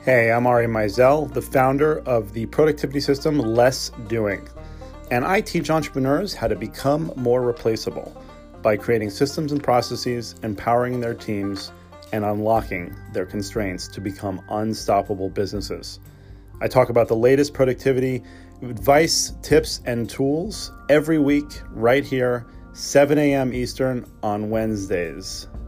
Hey, I'm Ari Meisel, the founder of the productivity system Less Doing, and I teach entrepreneurs how to become more replaceable by creating systems and processes, empowering their teams, and unlocking their constraints to become unstoppable businesses. I talk about the latest productivity advice, tips, and tools every week right here, 7 a.m. Eastern on Wednesdays.